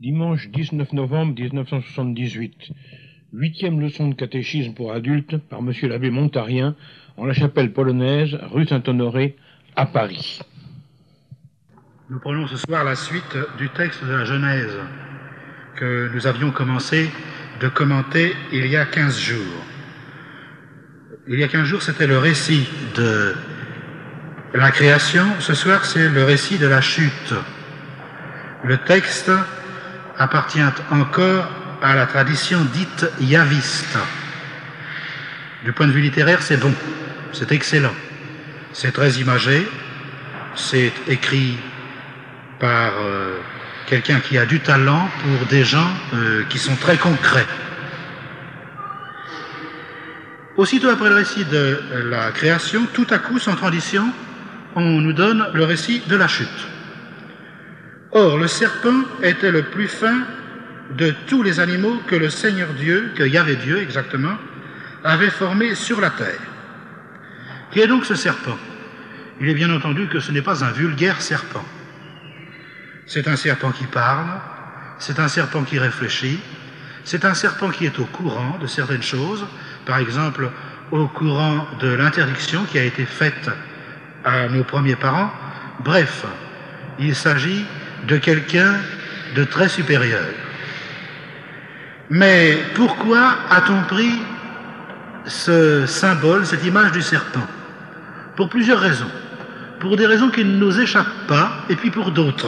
Dimanche 19 novembre 1978. 8e leçon de catéchisme pour adultes par monsieur l'abbé Montarien en la chapelle polonaise, rue Saint-Honoré, à Paris. Nous prenons ce soir la suite du texte de la Genèse que nous avions commencé de commenter il y a 15 jours. Il y a 15 jours, c'était le récit de la création. Ce soir, c'est le récit de la chute. Le texte appartient encore à la tradition dite yaviste. Du point de vue littéraire, c'est bon, c'est excellent. C'est très imagé, c'est écrit par quelqu'un qui a du talent pour des gens qui sont très concrets. Aussitôt après le récit de la création, tout à coup, sans transition, on nous donne le récit de la chute. Or, le serpent était le plus fin de tous les animaux que le Seigneur Dieu, que Yahvé Dieu exactement, avait formés sur la terre. Qui est donc ce serpent? Il est bien entendu que ce n'est pas un vulgaire serpent. C'est un serpent qui parle, c'est un serpent qui réfléchit, c'est un serpent qui est au courant de certaines choses, par exemple au courant de l'interdiction qui a été faite à nos premiers parents. Bref, il s'agit de quelqu'un de très supérieur. Mais pourquoi a-t-on pris ce symbole, cette image du serpent? Pour plusieurs raisons. Pour des raisons qui ne nous échappent pas, et puis pour d'autres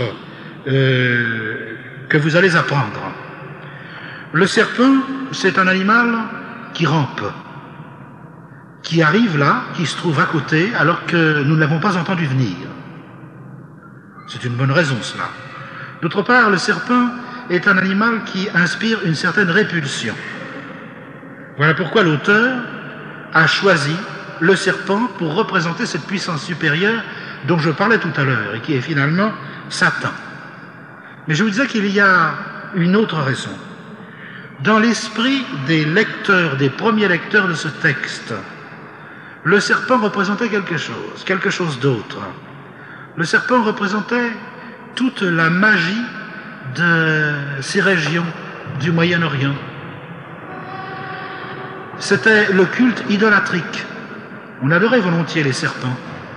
que vous allez apprendre. Le serpent, c'est un animal qui rampe, qui arrive là, qui se trouve à côté, alors que nous ne l'avons pas entendu venir. C'est une bonne raison, cela. D'autre part, le serpent est un animal qui inspire une certaine répulsion. Voilà pourquoi l'auteur a choisi le serpent pour représenter cette puissance supérieure dont je parlais tout à l'heure, et qui est finalement Satan. Mais je vous disais qu'il y a une autre raison. Dans l'esprit des lecteurs, des premiers lecteurs de ce texte, le serpent représentait quelque chose d'autre. Le serpent représentait toute la magie de ces régions du Moyen-Orient. C'était le culte idolâtrique. On adorait volontiers les serpents.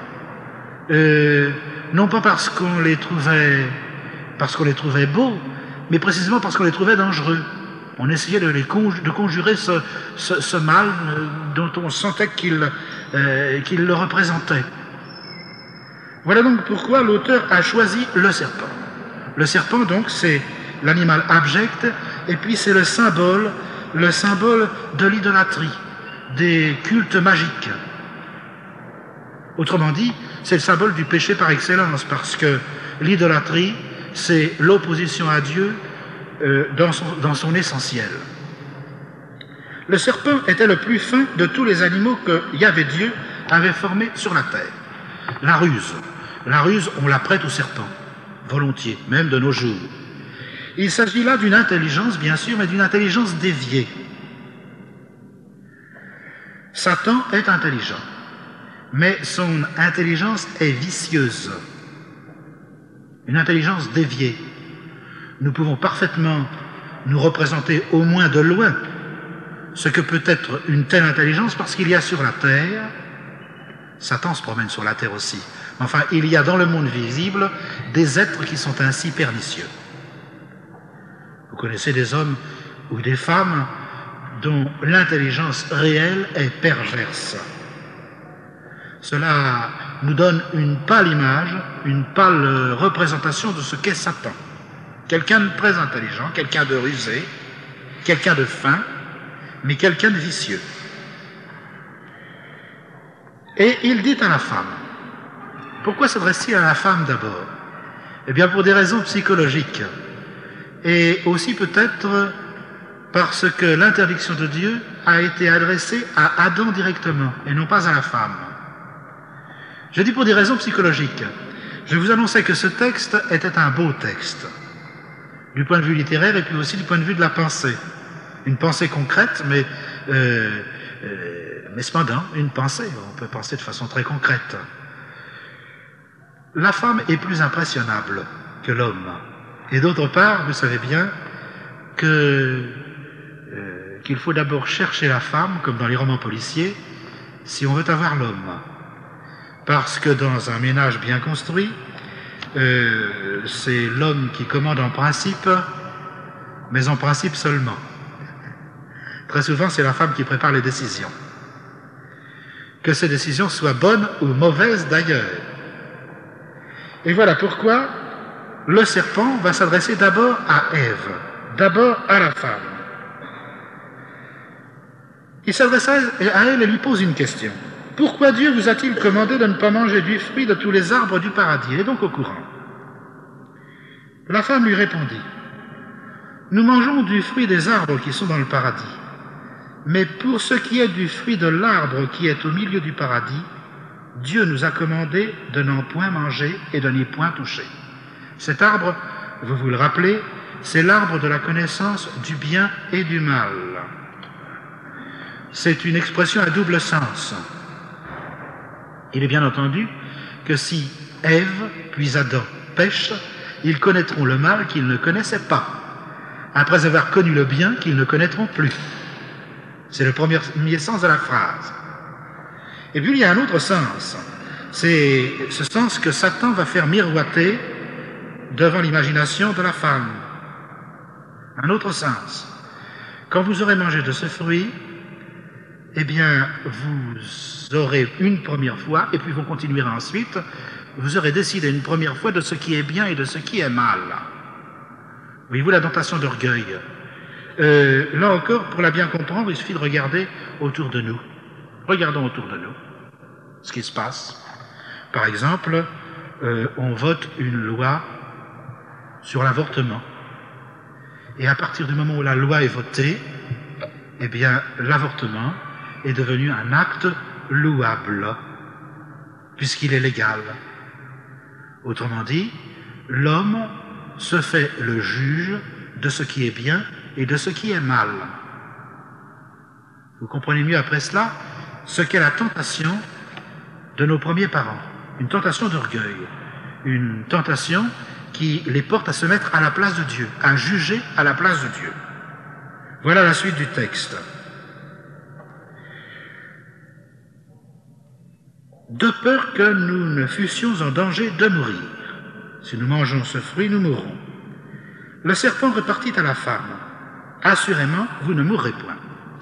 Non pas parce qu'on les trouvait beaux, mais précisément parce qu'on les trouvait dangereux. On essayait de conjurer ce mal dont on sentait qu'il le représentait. Voilà donc pourquoi l'auteur a choisi le serpent. Le serpent, donc, c'est l'animal abject, et puis c'est le symbole de l'idolâtrie, des cultes magiques. Autrement dit, c'est le symbole du péché par excellence, parce que l'idolâtrie, c'est l'opposition à Dieu dans son essentiel. Le serpent était le plus fin de tous les animaux que Yahvé Dieu avait formés sur la terre. La ruse, on la prête au serpent, volontiers, même de nos jours. Il s'agit là d'une intelligence, bien sûr, mais d'une intelligence déviée. Satan est intelligent, mais son intelligence est vicieuse. Une intelligence déviée. Nous pouvons parfaitement nous représenter au moins de loin ce que peut être une telle intelligence, parce qu'il y a sur la terre, Satan se promène sur la terre aussi, enfin il y a dans le monde visible des êtres qui sont ainsi pernicieux. Vous connaissez des hommes ou des femmes dont l'intelligence réelle est perverse. Cela nous donne une pâle image, une pâle représentation de ce qu'est Satan. Quelqu'un de très intelligent, quelqu'un de rusé, quelqu'un de fin, mais quelqu'un de vicieux. Et il dit à la femme. Pourquoi s'adresse-t-il à la femme d'abord? Eh bien pour des raisons psychologiques. Et aussi peut-être parce que l'interdiction de Dieu a été adressée à Adam directement, et non pas à la femme. Je dis pour des raisons psychologiques. Je vous annonçais que ce texte était un beau texte, du point de vue littéraire et puis aussi du point de vue de la pensée. Une pensée concrète, mais cependant, une pensée. On peut penser de façon très concrète. La femme est plus impressionnable que l'homme. Et d'autre part, vous savez bien qu'il faut d'abord chercher la femme, comme dans les romans policiers, si on veut avoir l'homme. Parce que dans un ménage bien construit, c'est l'homme qui commande en principe, mais en principe seulement. Très souvent, c'est la femme qui prépare les décisions. Que ces décisions soient bonnes ou mauvaises d'ailleurs. Et voilà pourquoi le serpent va s'adresser d'abord à Ève, d'abord à la femme. Il s'adresse à elle et lui pose une question. Pourquoi Dieu vous a-t-il commandé de ne pas manger du fruit de tous les arbres du paradis? Il est donc au courant. La femme lui répondit, nous mangeons du fruit des arbres qui sont dans le paradis, mais pour ce qui est du fruit de l'arbre qui est au milieu du paradis, Dieu nous a commandé de n'en point manger et de n'y point toucher. Cet arbre, vous vous le rappelez, c'est l'arbre de la connaissance du bien et du mal. C'est une expression à double sens. Il est bien entendu que si Ève puis Adam pêchent, ils connaîtront le mal qu'ils ne connaissaient pas, après avoir connu le bien qu'ils ne connaîtront plus. C'est le premier sens de la phrase. Et puis il y a un autre sens. C'est ce sens que Satan va faire miroiter devant l'imagination de la femme. Un autre sens. Quand vous aurez mangé de ce fruit, eh bien, vous aurez une première fois, et puis vous continuerez ensuite, vous aurez décidé une première fois de ce qui est bien et de ce qui est mal. Voyez-vous la tentation d'orgueil. Là encore, pour la bien comprendre, il suffit de regarder autour de nous. Regardons autour de nous ce qui se passe. Par exemple, on vote une loi sur l'avortement. Et à partir du moment où la loi est votée, eh bien, l'avortement est devenu un acte louable, puisqu'il est légal. Autrement dit, l'homme se fait le juge de ce qui est bien et de ce qui est mal. Vous comprenez mieux après cela ce qu'est la tentation de nos premiers parents, une tentation d'orgueil, une tentation qui les porte à se mettre à la place de Dieu, à juger à la place de Dieu. Voilà la suite du texte. De peur que nous ne fussions en danger de mourir. Si nous mangeons ce fruit, nous mourrons. Le serpent repartit à la femme. Assurément, vous ne mourrez point.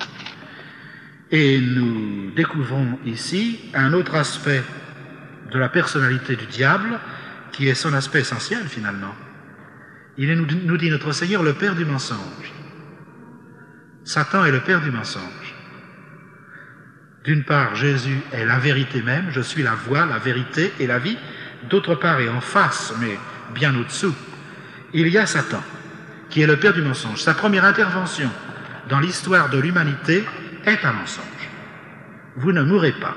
Et nous découvrons ici un autre aspect de la personnalité du diable, qui est son aspect essentiel finalement. Il est, nous dit notre Seigneur, le père du mensonge. Satan est le père du mensonge. D'une part, Jésus est la vérité même, je suis la voie, la vérité et la vie. D'autre part, et en face, mais bien au-dessous, il y a Satan, qui est le père du mensonge. Sa première intervention dans l'histoire de l'humanité est un mensonge. Vous ne mourrez pas.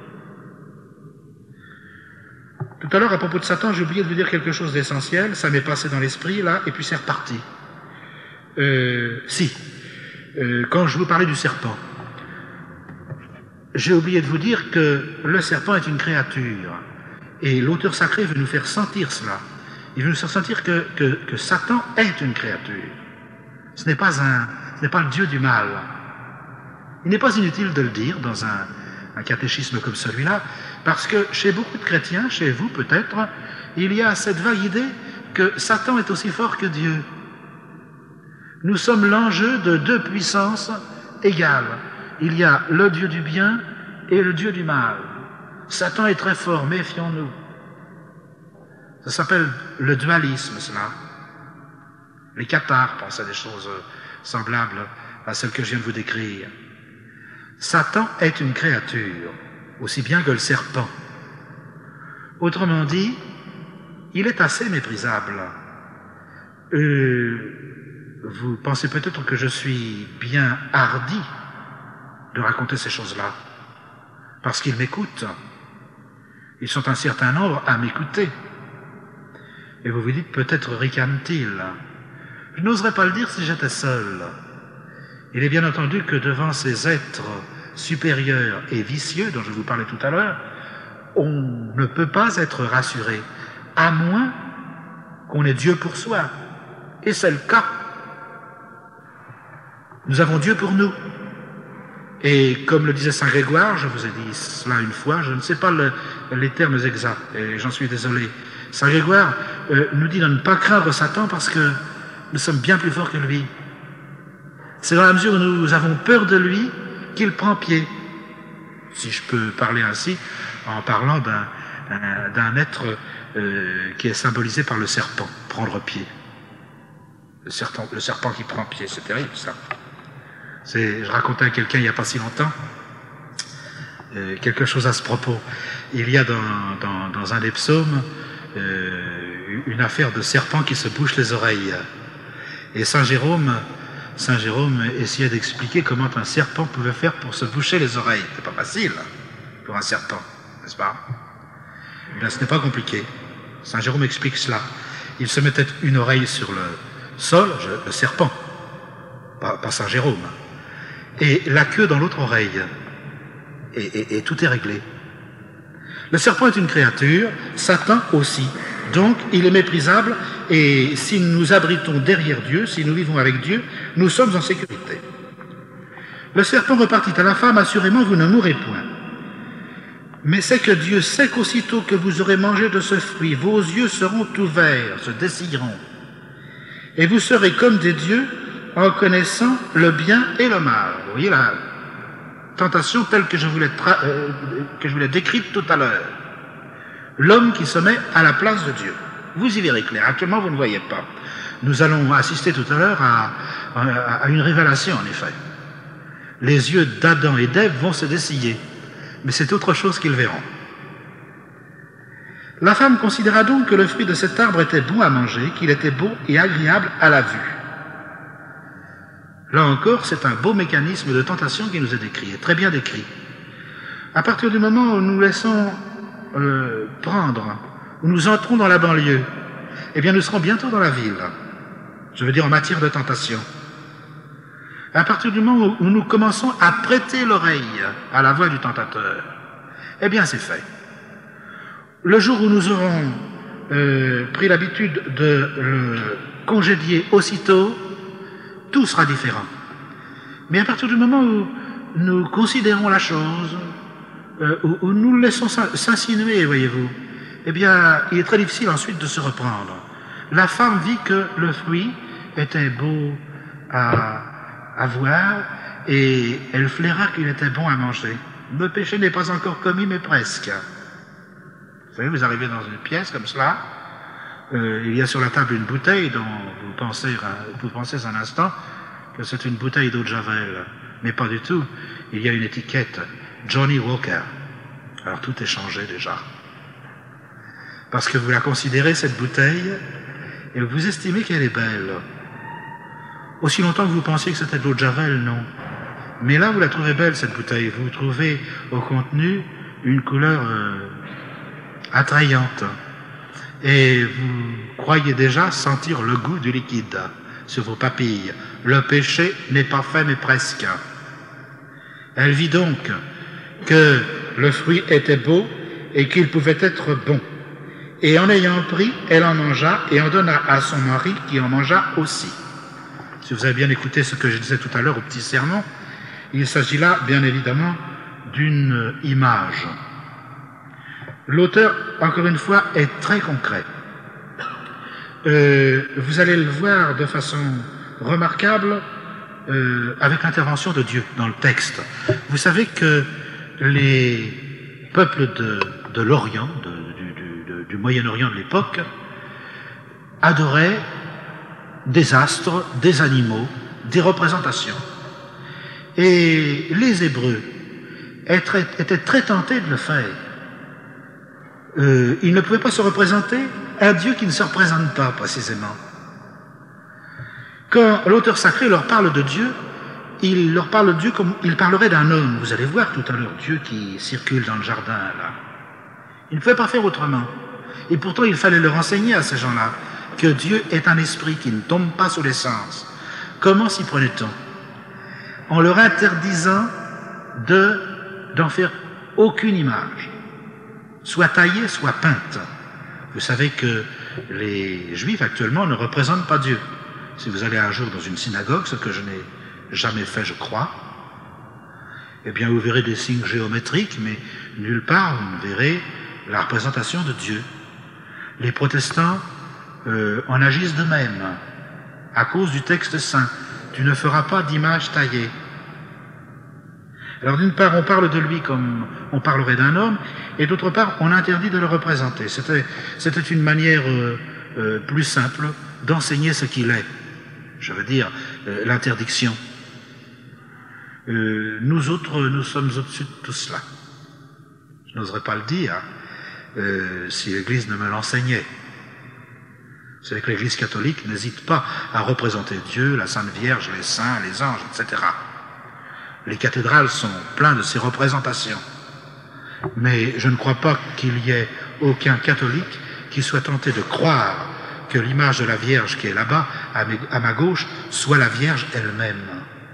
Tout à l'heure, à propos de Satan, j'ai oublié de vous dire quelque chose d'essentiel, ça m'est passé dans l'esprit, là, et puis c'est reparti. Quand je vous parlais du serpent, j'ai oublié de vous dire que le serpent est une créature, et l'auteur sacré veut nous faire sentir cela. Il veut nous faire sentir que Satan est une créature. Ce n'est pas le Dieu du mal. Il n'est pas inutile de le dire dans un catéchisme comme celui-là, parce que chez beaucoup de chrétiens, chez vous peut-être, il y a cette vague idée que Satan est aussi fort que Dieu. Nous sommes l'enjeu de deux puissances égales. Il y a le Dieu du bien et le Dieu du mal. Satan est très fort, méfions-nous. Ça s'appelle le dualisme, cela. Les cathares pensent à des choses semblables à celles que je viens de vous décrire. Satan est une créature, aussi bien que le serpent. Autrement dit, il est assez méprisable. Vous pensez peut-être que je suis bien hardi de raconter ces choses-là, parce qu'ils m'écoutent. Ils sont un certain nombre à m'écouter. Et vous vous dites, peut-être ricane-t-il. Je n'oserais pas le dire si j'étais seul. Il est bien entendu que devant ces êtres supérieurs et vicieux dont je vous parlais tout à l'heure, on ne peut pas être rassuré, à moins qu'on ait Dieu pour soi. Et c'est le cas. Nous avons Dieu pour nous. Et comme le disait Saint Grégoire, je vous ai dit cela une fois, je ne sais pas les termes exacts, et j'en suis désolé. Saint Grégoire nous dit de ne pas craindre Satan parce que nous sommes bien plus forts que lui. C'est dans la mesure où nous avons peur de lui qu'il prend pied. Si je peux parler ainsi, en parlant d'un être qui est symbolisé par le serpent, prendre pied. Le serpent qui prend pied, c'est terrible ça. Je racontais à quelqu'un il n'y a pas si longtemps quelque chose à ce propos. Il y a dans un des psaumes une affaire de serpent qui se bouche les oreilles. Et Saint Jérôme essayait d'expliquer comment un serpent pouvait faire pour se boucher les oreilles. C'est pas facile pour un serpent, n'est-ce pas? Eh bien, ce n'est pas compliqué. Saint Jérôme explique cela. Il se mettait une oreille sur le sol, le serpent, pas Saint Jérôme, et la queue dans l'autre oreille. Et tout est réglé. Le serpent est une créature, Satan aussi. Donc, il est méprisable, et si nous nous abritons derrière Dieu, si nous vivons avec Dieu, nous sommes en sécurité. Le serpent repartit à la femme, assurément, vous ne mourrez point. Mais c'est que Dieu sait qu'aussitôt que vous aurez mangé de ce fruit, vos yeux seront ouverts, se dessilleront. Et vous serez comme des dieux en connaissant le bien et le mal. Vous voyez la tentation telle que je vous l'ai décrite tout à l'heure. L'homme qui se met à la place de Dieu. Vous y verrez clair. Actuellement, vous ne voyez pas. Nous allons assister tout à l'heure à une révélation, en effet. Les yeux d'Adam et d'Ève vont se dessiller. Mais c'est autre chose qu'ils verront. La femme considéra donc que le fruit de cet arbre était bon à manger, qu'il était beau et agréable à la vue. Là encore, c'est un beau mécanisme de tentation qui nous est décrit, très bien décrit. À partir du moment où nous laissons prendre, où nous entrons dans la banlieue, eh bien nous serons bientôt dans la ville. Je veux dire en matière de tentation. À partir du moment où nous commençons à prêter l'oreille à la voix du tentateur, eh bien c'est fait. Le jour où nous aurons pris l'habitude de le congédier aussitôt, tout sera différent. Mais à partir du moment où nous considérons la chose, où nous le laissons s'insinuer, voyez-vous, eh bien, il est très difficile ensuite de se reprendre. La femme vit que le fruit était beau à voir et elle flaira qu'il était bon à manger. Le péché n'est pas encore commis, mais presque. Vous savez, vous arrivez dans une pièce comme cela, il y a sur la table une bouteille dont vous pensez un instant que c'est une bouteille d'eau de Javel, mais pas du tout. Il y a une étiquette Johnny Walker. Alors tout est changé déjà. Parce que vous la considérez, cette bouteille, et vous estimez qu'elle est belle. Aussi longtemps que vous pensiez que c'était de l'eau de Javel, non. Mais là, vous la trouvez belle, cette bouteille. Vous trouvez au contenu une couleur attrayante. Et vous croyez déjà sentir le goût du liquide sur vos papilles. Le péché n'est pas fait, mais presque. Elle vit donc que le fruit était beau et qu'il pouvait être bon. Et en ayant pris, elle en mangea et en donna à son mari qui en mangea aussi. Si vous avez bien écouté ce que je disais tout à l'heure au petit sermon, il s'agit là, bien évidemment, d'une image. L'auteur, encore une fois, est très concret. Vous allez le voir de façon remarquable avec l'intervention de Dieu dans le texte. Vous savez que les peuples de l'Orient, du Moyen-Orient de l'époque, adoraient des astres, des animaux, des représentations. Et les Hébreux étaient très tentés de le faire. Ils ne pouvaient pas se représenter un Dieu qui ne se représente pas, précisément. Quand l'auteur sacré leur parle de Dieu, il leur parle de Dieu comme il parlerait d'un homme. Vous allez voir tout à l'heure Dieu qui circule dans le jardin, là. Il ne pouvait pas faire autrement. Et pourtant, il fallait leur enseigner à ces gens-là que Dieu est un esprit qui ne tombe pas sous les sens. Comment s'y prenait-on? En leur interdisant d'en faire aucune image, soit taillée, soit peinte. Vous savez que les Juifs actuellement ne représentent pas Dieu. si vous allez un jour dans une synagogue, ce que je n'ai jamais fait, je crois, eh bien vous verrez des signes géométriques, mais nulle part vous ne verrez la représentation de Dieu. Les protestants en agissent de même, à cause du texte saint. Tu ne feras pas d'image taillée. Alors d'une part, on parle de lui comme on parlerait d'un homme, et d'autre part, on interdit de le représenter. C'était une manière plus simple d'enseigner ce qu'il est. Je veux dire, l'interdiction. Nous autres, nous sommes au-dessus de tout cela. Je n'oserais pas le dire si l'Église ne me l'enseignait. C'est que l'Église catholique n'hésite pas à représenter Dieu, la Sainte Vierge, les saints, les anges, etc. Les cathédrales sont pleines de ces représentations. Mais je ne crois pas qu'il y ait aucun catholique qui soit tenté de croire que l'image de la Vierge qui est là-bas, à ma gauche, soit la Vierge elle-même.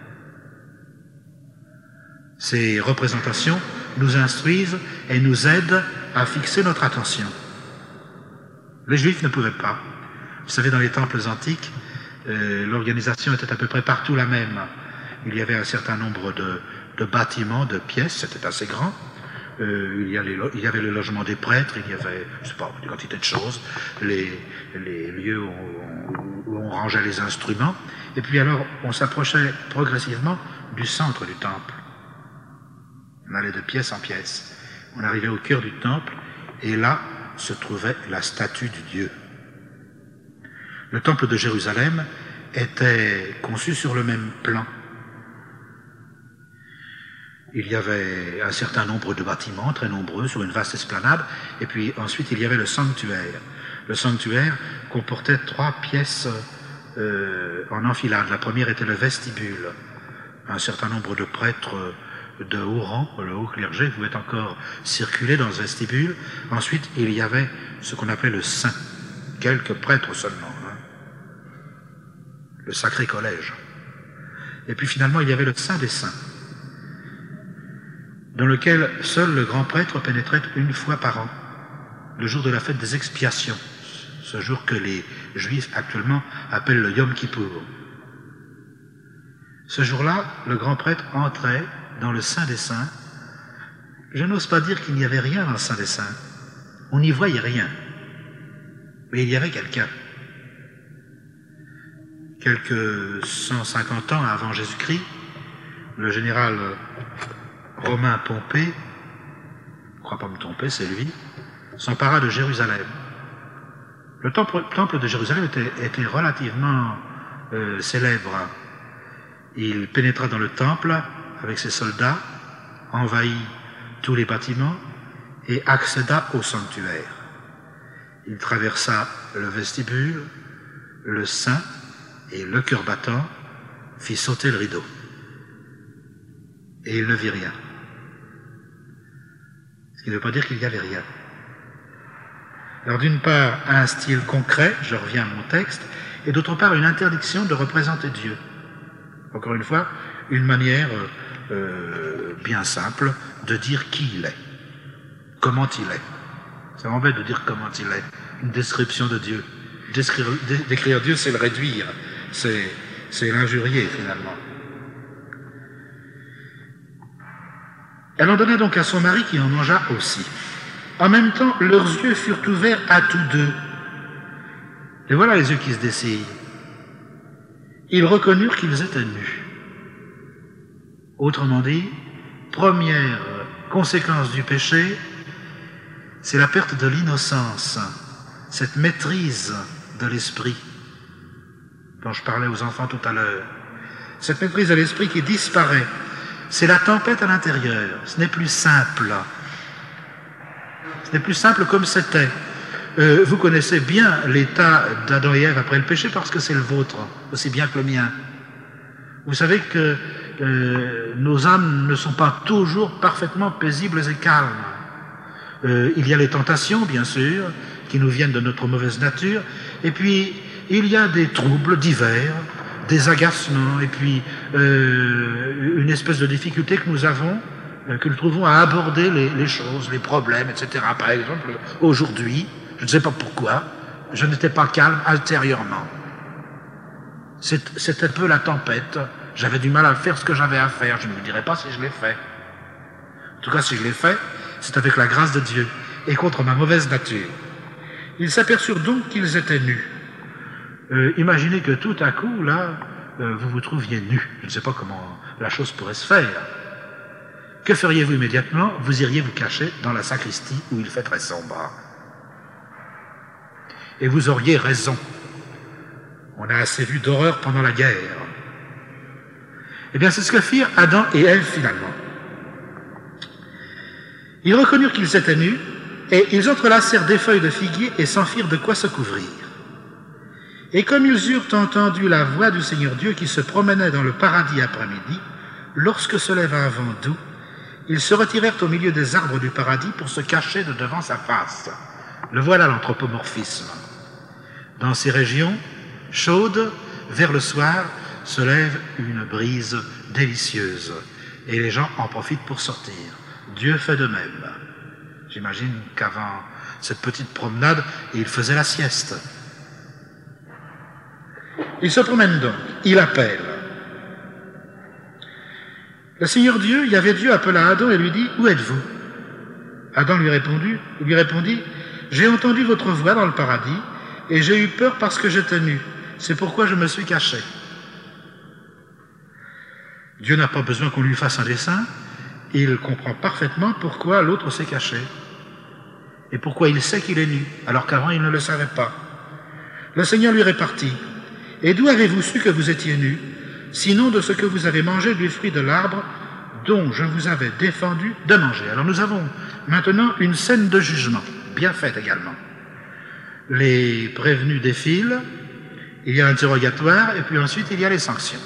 Ces représentations nous instruisent et nous aident à fixer notre attention. Les Juifs ne pouvaient pas. Vous savez, dans les temples antiques, l'organisation était à peu près partout la même. Il y avait un certain nombre de bâtiments, de pièces, c'était assez grand. Il y avait le logement des prêtres, il y avait, je sais pas, une quantité de choses, les lieux où on rangeait les instruments. Et puis alors, on s'approchait progressivement du centre du temple. On allait de pièce en pièce. On arrivait au cœur du temple, et là se trouvait la statue du Dieu. Le temple de Jérusalem était conçu sur le même plan. Il y avait un certain nombre de bâtiments, très nombreux, sur une vaste esplanade, et puis ensuite il y avait le sanctuaire. Le sanctuaire comportait 3 pièces en enfilade. La première était le vestibule. Un certain nombre de prêtres de haut rang, le haut clergé, pouvaient encore circuler dans ce vestibule. Ensuite, il y avait ce qu'on appelait le saint, quelques prêtres seulement, le sacré collège. Et puis finalement, il y avait le saint des saints, dans lequel seul le grand prêtre pénétrait une fois par an, le jour de la fête des expiations, ce jour que les Juifs actuellement appellent le Yom Kippour. Ce jour-là, le grand prêtre entrait dans le Saint des Saints. Je n'ose pas dire qu'il n'y avait rien dans le Saint des Saints. On n'y voyait rien. Mais il y avait quelqu'un. Quelques 150 ans avant Jésus-Christ, le général romain Pompée, je ne crois pas me tromper, c'est lui, s'empara de Jérusalem. Le temple de Jérusalem était relativement célèbre. Il pénétra dans le temple avec ses soldats, envahit tous les bâtiments et accéda au sanctuaire. Il traversa le vestibule, le saint et le cœur battant, fit sauter le rideau. Et il ne vit rien. Ce qui ne veut pas dire qu'il n'y avait rien. Alors d'une part, un style concret, je reviens à mon texte, et d'autre part, une interdiction de représenter Dieu. Encore une fois, une manière bien simple de dire qui il est, comment il est. Ça m'embête de dire comment il est, une description de Dieu. Décrire Dieu, c'est le réduire, c'est l'injurier finalement. Elle en donna donc à son mari qui en mangea aussi. En même temps, leurs yeux furent ouverts à tous deux. Et voilà les yeux qui se dessillent. Ils reconnurent qu'ils étaient nus. Autrement dit, première conséquence du péché, c'est la perte de l'innocence, cette maîtrise de l'esprit dont je parlais aux enfants tout à l'heure. Cette maîtrise de l'esprit qui disparaît. C'est la tempête à l'intérieur. Ce n'est plus simple. Ce n'est plus simple comme c'était. Vous connaissez bien l'état d'Adam et Ève après le péché parce que c'est le vôtre, aussi bien que le mien. Vous savez que nos âmes ne sont pas toujours parfaitement paisibles et calmes. Il y a les tentations, bien sûr, qui nous viennent de notre mauvaise nature, et puis il y a des troubles divers, des agacements, et puis une espèce de difficulté que nous avons, que nous trouvons à aborder les choses, les problèmes, etc. Par exemple, aujourd'hui, je ne sais pas pourquoi, je n'étais pas calme intérieurement. C'était peu la tempête. J'avais du mal à faire ce que j'avais à faire. Je ne vous dirai pas si je l'ai fait. En tout cas, si je l'ai fait, c'est avec la grâce de Dieu et contre ma mauvaise nature. Ils s'aperçurent donc qu'ils étaient nus. Imaginez que tout à coup, là, vous vous trouviez nus. Je ne sais pas comment la chose pourrait se faire. Que feriez-vous immédiatement? Vous iriez vous cacher dans la sacristie où il fait très sombre. Et vous auriez raison. On a assez vu d'horreur pendant la guerre. Eh bien, c'est ce que firent Adam et Ève finalement. Ils reconnurent qu'ils étaient nus, et ils entrelacèrent des feuilles de figuier et s'en firent de quoi se couvrir. Et comme ils eurent entendu la voix du Seigneur Dieu qui se promenait dans le paradis après-midi, lorsque se lève un vent doux, ils se retirèrent au milieu des arbres du paradis pour se cacher de devant sa face. Le voilà l'anthropomorphisme. Dans ces régions chaudes, vers le soir, se lève une brise délicieuse, et les gens en profitent pour sortir. Dieu fait de même. J'imagine qu'avant cette petite promenade, il faisait la sieste. Il se promène donc, il appelle. Le Seigneur Dieu, Yahvé Dieu, appela Adam et lui dit, « Où êtes-vous » Adam lui répondit, « J'ai entendu votre voix dans le paradis, et j'ai eu peur parce que j'étais nu. C'est pourquoi je me suis caché. » Dieu n'a pas besoin qu'on lui fasse un dessin. Il comprend parfaitement pourquoi l'autre s'est caché. Et pourquoi il sait qu'il est nu, alors qu'avant il ne le savait pas. Le Seigneur lui répartit, « Et d'où avez-vous su que vous étiez nu, sinon de ce que vous avez mangé du fruit de l'arbre dont je vous avais défendu de manger ?» Alors nous avons maintenant une scène de jugement, bien faite également. Les prévenus défilent, il y a l'interrogatoire, et puis ensuite il y a les sanctions.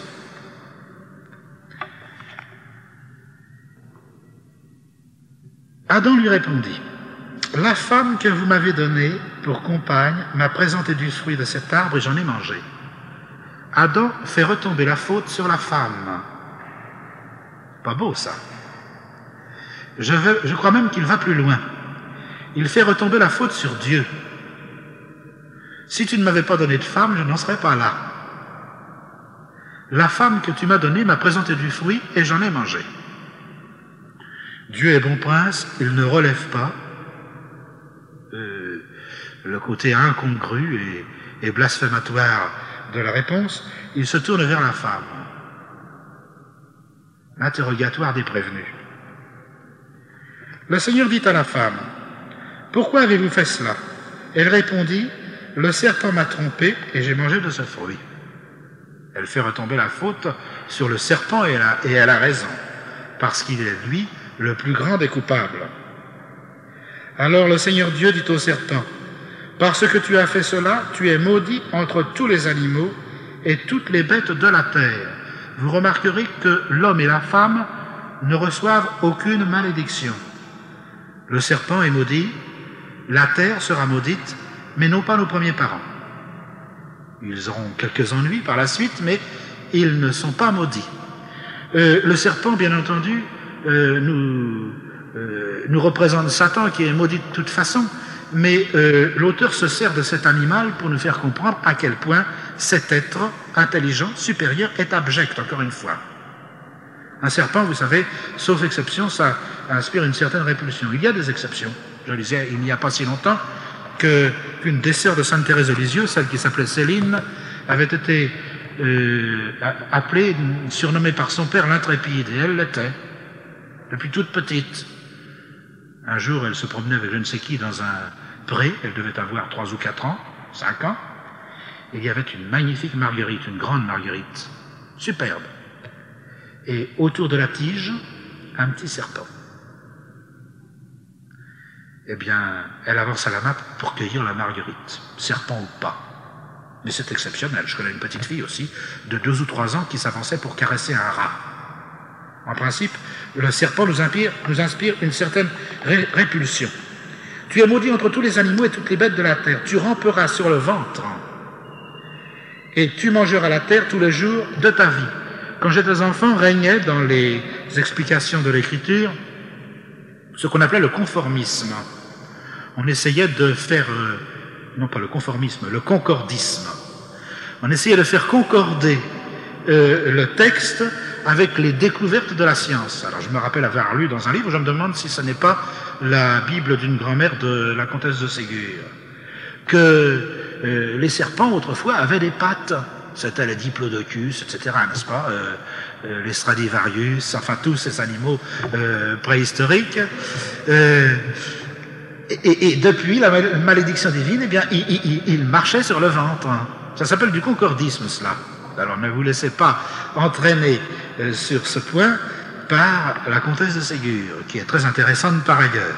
Adam lui répondit, « La femme que vous m'avez donnée pour compagne m'a présenté du fruit de cet arbre et j'en ai mangé. » Adam fait retomber la faute sur la femme. Pas beau ça. Je crois même qu'il va plus loin. Il fait retomber la faute sur Dieu. Si tu ne m'avais pas donné de femme, je n'en serais pas là. La femme que tu m'as donnée m'a présenté du fruit et j'en ai mangé. Dieu est bon prince, il ne relève pas le côté incongru et blasphématoire de la réponse, il se tourne vers la femme. L'interrogatoire des prévenus. Le Seigneur dit à la femme, « Pourquoi avez-vous fait cela ?» Elle répondit, « Le serpent m'a trompé et j'ai mangé de ce fruit. » Elle fait retomber la faute sur le serpent et elle a raison, parce qu'il est, lui, le plus grand des coupables. Alors le Seigneur Dieu dit au serpent, « Parce que tu as fait cela, tu es maudit entre tous les animaux et toutes les bêtes de la terre. » Vous remarquerez que l'homme et la femme ne reçoivent aucune malédiction. Le serpent est maudit, la terre sera maudite, mais non pas nos premiers parents. Ils auront quelques ennuis par la suite, mais ils ne sont pas maudits. Le serpent, bien entendu, nous représente Satan qui est maudit de toute façon, mais l'auteur se sert de cet animal pour nous faire comprendre à quel point cet être intelligent, supérieur, est abject, encore une fois. Un serpent, vous savez, sauf exception, ça inspire une certaine répulsion. Il y a des exceptions. Je disais, il n'y a pas si longtemps qu'une des sœurs de Sainte Thérèse de Lisieux, celle qui s'appelait Céline, avait été appelée, surnommée par son père l'intrépide, et elle l'était, depuis toute petite. Un jour, elle se promenait avec je ne sais qui dans un pré, elle devait avoir 3 ou 4 ans, 5 ans, et il y avait une magnifique marguerite, une grande marguerite, superbe. Et autour de la tige, un petit serpent. Eh bien, elle avance à la main pour cueillir la marguerite, serpent ou pas. Mais c'est exceptionnel. Je connais une petite fille aussi, de 2 ou 3 ans, qui s'avançait pour caresser un rat. En principe, le serpent nous inspire une certaine répulsion. Tu es maudit entre tous les animaux et toutes les bêtes de la terre. Tu ramperas sur le ventre et tu mangeras la terre tous les jours de ta vie. Quand j'étais enfant, régnait dans les explications de l'Écriture ce qu'on appelait le conformisme. On essayait de faire, non pas le conformisme, le concordisme. On essayait de faire concorder le texte avec les découvertes de la science. Alors je me rappelle avoir lu dans un livre, je me demande si ce n'est pas la Bible d'une grand-mère de la comtesse de Ségur, que les serpents autrefois avaient des pattes. C'était les diplodocus, etc., n'est-ce pas, les Stradivarius, enfin tous ces animaux préhistoriques. Et depuis la malédiction divine, eh bien, il marchait sur le ventre. Ça s'appelle du concordisme, cela. Alors ne vous laissez pas entraîner sur ce point par la comtesse de Ségur, qui est très intéressante par ailleurs.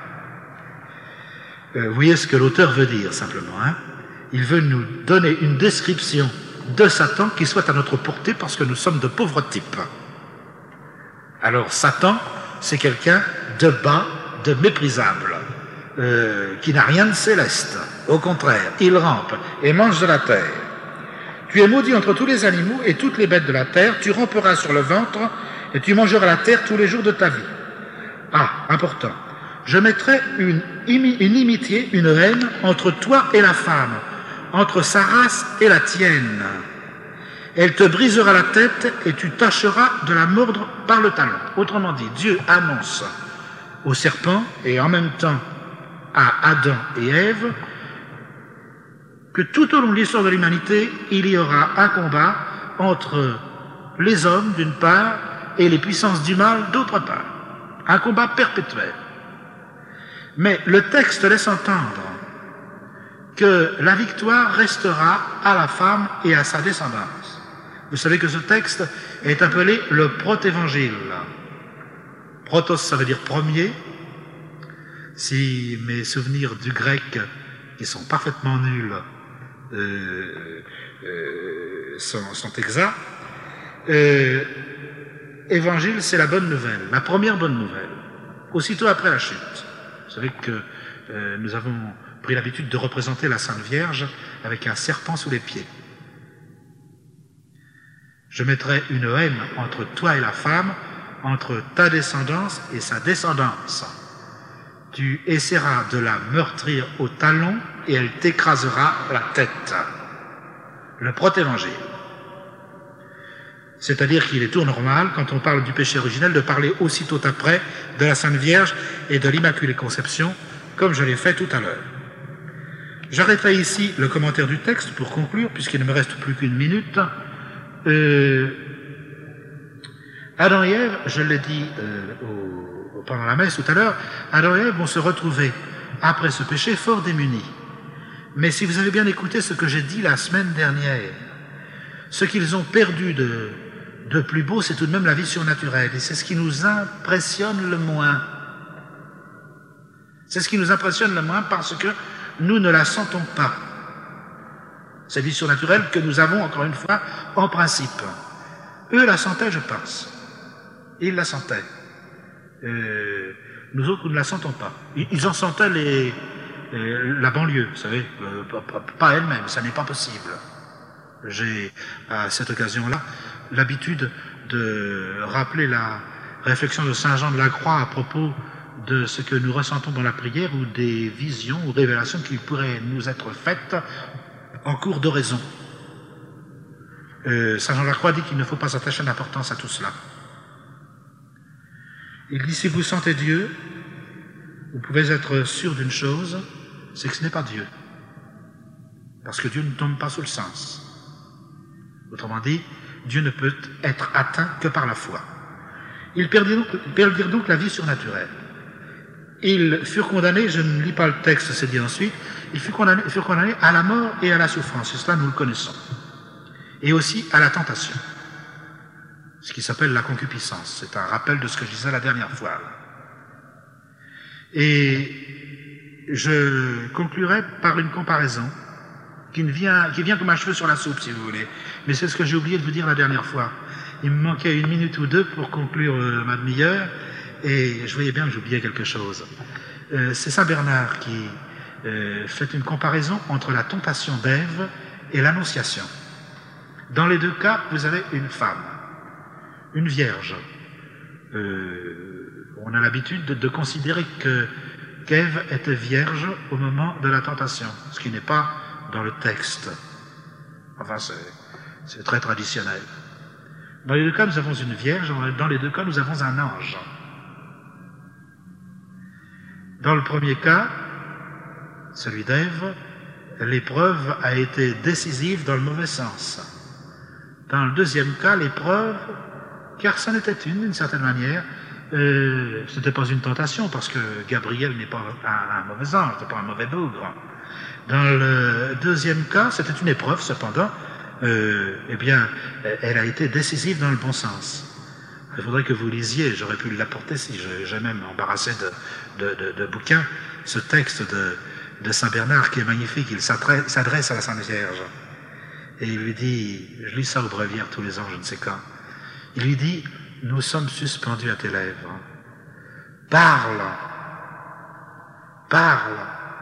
Vous voyez ce que l'auteur veut dire, simplement. Hein? Il veut nous donner une description de Satan qui soit à notre portée parce que nous sommes de pauvres types. Alors Satan, c'est quelqu'un de bas, de méprisable, qui n'a rien de céleste. Au contraire, il rampe et mange de la terre. Tu es maudit entre tous les animaux et toutes les bêtes de la terre, tu ramperas sur le ventre et tu mangeras la terre tous les jours de ta vie. Ah, important. Je mettrai une inimitié, une haine entre toi et la femme, entre sa race et la tienne. Elle te brisera la tête et tu tâcheras de la mordre par le talon. Autrement dit, Dieu annonce au serpent et en même temps à Adam et Ève que tout au long de l'histoire de l'humanité, il y aura un combat entre les hommes d'une part et les puissances du mal d'autre part. Un combat perpétuel. Mais le texte laisse entendre que la victoire restera à la femme et à sa descendance. Vous savez que ce texte est appelé le protévangile. Protos, ça veut dire premier. Si mes souvenirs du grec, qui sont parfaitement nuls, sont exacts, évangile, c'est la bonne nouvelle, la première bonne nouvelle, aussitôt après la chute. Vous savez que nous avons pris l'habitude de représenter la Sainte Vierge avec un serpent sous les pieds. Je mettrai une haine entre toi et la femme, entre ta descendance et sa descendance. Tu essaieras de la meurtrir au talon et elle t'écrasera la tête. Le protévangile. C'est-à-dire qu'il est tout normal, quand on parle du péché originel, de parler aussitôt après de la Sainte Vierge et de l'Immaculée Conception, comme je l'ai fait tout à l'heure. J'arrêterai ici le commentaire du texte pour conclure, puisqu'il ne me reste plus qu'une minute. Adam et Ève, je l'ai dit pendant la messe tout à l'heure, Adam et Ève vont se retrouver, après ce péché, fort démunis. Mais si vous avez bien écouté ce que j'ai dit la semaine dernière, ce qu'ils ont perdu de plus beau, c'est tout de même la vie surnaturelle. Et c'est ce qui nous impressionne le moins. C'est ce qui nous impressionne le moins parce que nous ne la sentons pas. Cette vie surnaturelle que nous avons, encore une fois, en principe. Eux la sentaient, je pense. Ils la sentaient. Nous autres, nous ne la sentons pas. Ils en sentaient la banlieue, vous savez, pas elle-même, ça n'est pas possible. J'ai, à cette occasion-là, l'habitude de rappeler la réflexion de Saint Jean de la Croix à propos de ce que nous ressentons dans la prière ou des visions ou révélations qui pourraient nous être faites en cours d'oraison. Saint Jean de la Croix dit qu'il ne faut pas attacher d'importance à tout cela. Il dit, si vous sentez Dieu, vous pouvez être sûr d'une chose, c'est que ce n'est pas Dieu. Parce que Dieu ne tombe pas sous le sens. Autrement dit, Dieu ne peut être atteint que par la foi. Ils perdirent donc la vie surnaturelle. Ils furent condamnés, je ne lis pas le texte, c'est dit ensuite, ils furent condamnés à la mort et à la souffrance, et cela nous le connaissons. Et aussi à la tentation, ce qui s'appelle la concupiscence. C'est un rappel de ce que je disais la dernière fois. Et je conclurai par une comparaison qui vient comme un cheveu sur la soupe, si vous voulez. Mais c'est ce que j'ai oublié de vous dire la dernière fois. Il me manquait une minute ou deux pour conclure ma demi-heure, et je voyais bien que j'oubliais quelque chose. C'est Saint Bernard qui fait une comparaison entre la tentation d'Ève et l'Annonciation. Dans les deux cas, vous avez une femme, une vierge. On a l'habitude de considérer qu'Ève était vierge au moment de la tentation, ce qui n'est pas dans le texte. Enfin, c'est très traditionnel. Dans les deux cas, nous avons une vierge, dans les deux cas, nous avons un ange. Dans le premier cas, celui d'Ève, l'épreuve a été décisive dans le mauvais sens. Dans le deuxième cas, l'épreuve, car c'en était une, d'une certaine manière, ce n'était pas une tentation, parce que Gabriel n'est pas un mauvais ange, n'est pas un mauvais bougre. Dans le deuxième cas, c'était une épreuve, cependant, eh bien, elle a été décisive dans le bon sens. Il faudrait que vous lisiez, j'aurais pu l'apporter si j'ai même embarrassé de bouquins, ce texte de Saint Bernard qui est magnifique. Il s'adresse à la Sainte Vierge. Et il lui dit, je lis ça au Bréviaire tous les ans, je ne sais quand. Il lui dit, nous sommes suspendus à tes lèvres. Parle. Parle.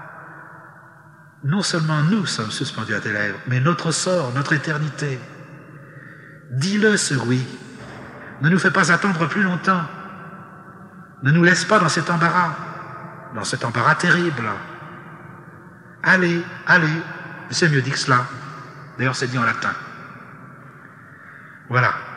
Non seulement nous sommes suspendus à tes lèvres, mais notre sort, notre éternité. Dis-le ce oui. Ne nous fais pas attendre plus longtemps. Ne nous laisse pas dans cet embarras terrible. Allez, c'est mieux dit que cela. D'ailleurs, c'est dit en latin. Voilà.